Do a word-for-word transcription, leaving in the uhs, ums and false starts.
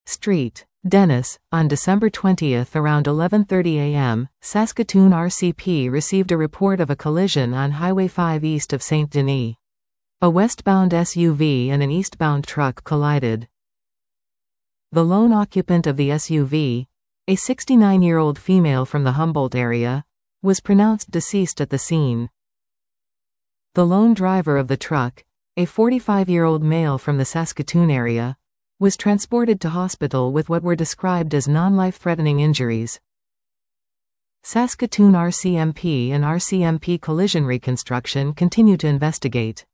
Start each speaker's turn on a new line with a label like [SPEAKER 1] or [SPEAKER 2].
[SPEAKER 1] Street. Dennis, on December twentieth around eleven thirty a m, Saskatoon R C P received a report of a collision on Highway five east of Saint Denis. A westbound S U V and an eastbound truck collided. The lone occupant of the S U V, a sixty-nine-year-old female from the Humboldt area, was pronounced deceased at the scene. The lone driver of the truck, a forty-five-year-old male from the Saskatoon area, was transported to hospital with what were described as non-life-threatening injuries. Saskatoon R C M P and R C M P Collision Reconstruction continue to investigate.